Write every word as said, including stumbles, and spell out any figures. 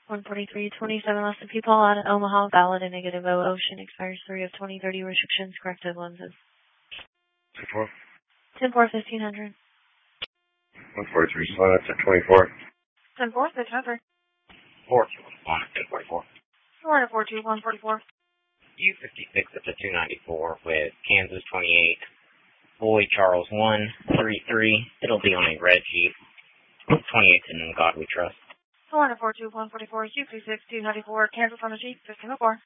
one forty-three twenty-seven less than people out of Omaha, valid and negative O. Ocean expires three of twenty thirty, restrictions, corrected lenses. ten four. ten four, fifteen hundred. one forty-three, slide at twenty-four. ten four, fifteen hundred. four two one, ten forty-four. four four two, one forty-four. U fifty-six up to two ninety-four with Kansas twenty-eight. Boy Charles one three three. It'll be on a red Jeep. twenty-eight in God We Trust. four four two, one forty-four. U fifty-six, two ninety-four. Kansas on a Jeep, fifteen oh four.